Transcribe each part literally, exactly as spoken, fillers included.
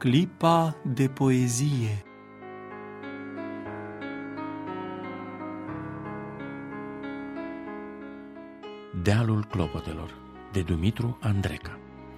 Clipa de poezie. Dealul clopotelor, de Dumitru Andreca.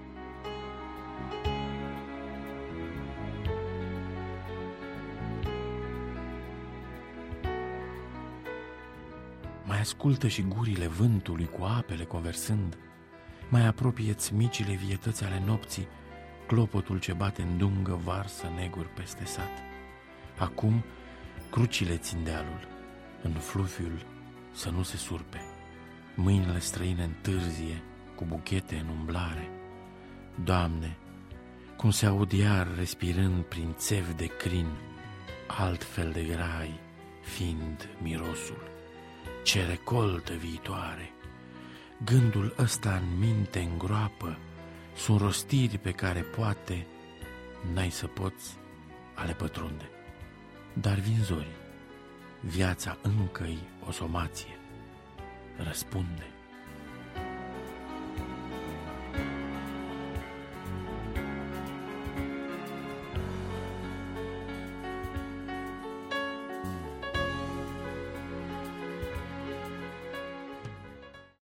Mai ascultă și gurile vântului cu apele conversând, mai apropie-ți micile vietăți ale nopții, clopotul ce bate în dungă varsă neguri peste sat. Acum crucile țin dealul, în fluviul să nu se surpe, mâinile străine întârzie cu buchete în umblare. Doamne, cum se aud iar respirând prin țevi de crin, altfel de grai fiind mirosul. Ce recoltă viitoare! Gândul ăsta în minte îngroapă, sunt rostiri pe care poate n-ai să poți a le pătrunde. Dar vin zorii, viața încă-i o somație, răspunde.